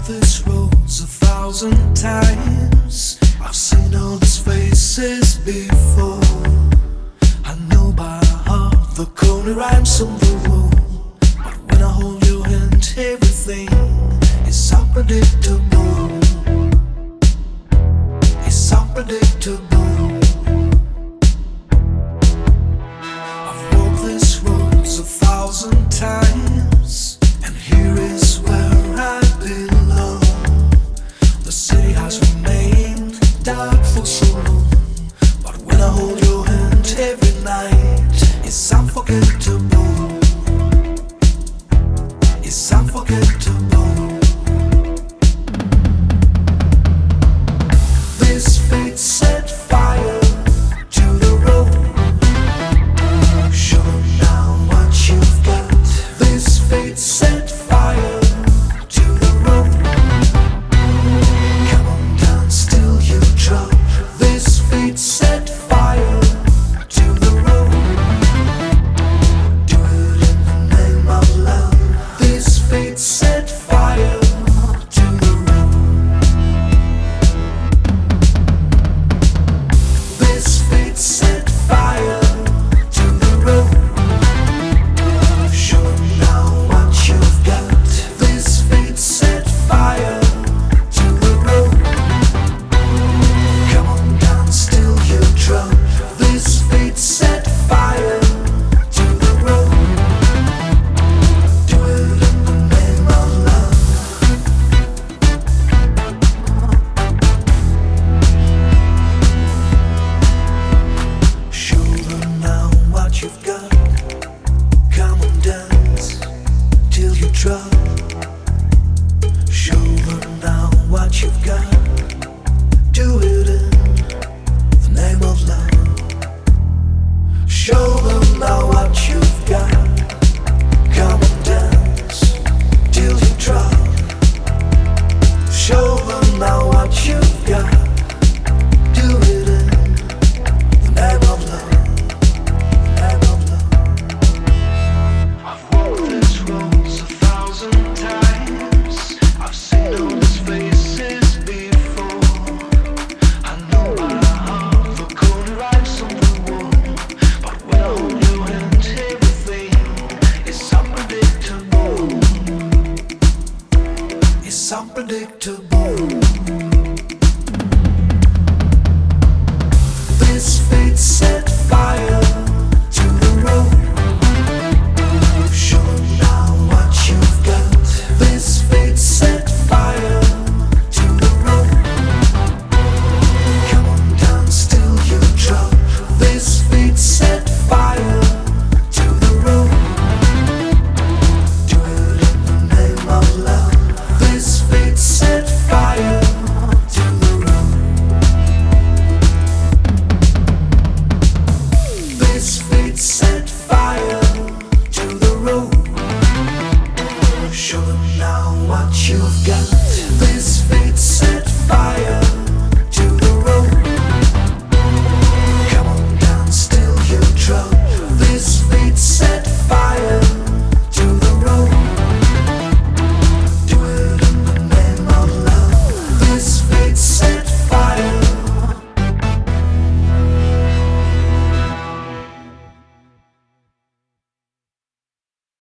these roads 1,000 times. I've seen all these faces before. I know by heart the corny rhymes on the wall. But when I hold your hand, everything is unpredictable. It's unpredictable. I've walked these roads 1,000 times, and here is where I belong. The city has remained dark for so long, but when I hold your hand every night, it's unforgettable. It's unforgettable. This fate set fire to the road. Show them now what you've got. This fate set fire to the road. Come on down, still you drop. This fate set fire to the road. Do it in the name of love. This fate set fire to the road. This fate set fire to the road. Show them now what you've got. This fate set fire to the road. Come on down, still you drop. This fate set fire to the road. Do it in the name of love. Show them now what you've got. Come on, dance till you drop. Show them now what you've got. Do it in the name of love. Show them now what you've got. Come on, dance till you drop. Show them now what you've got. Do it in the name of love. Name of love. I've walked these roads 1,000 times. I've seen all these faces before. I know by heart the corny rhymes on the wall. But when I hold your hand, everything is unpredictable. It's unpredictable. This fate set fire to the road. Show them now what you've got. This fate set fire to the road. Come on down, still you drop. This fate set fire to the road. Do it in the name of love. This fate set fire to the road. This fate set fire to the road. Show them now what you've got. This fate set fire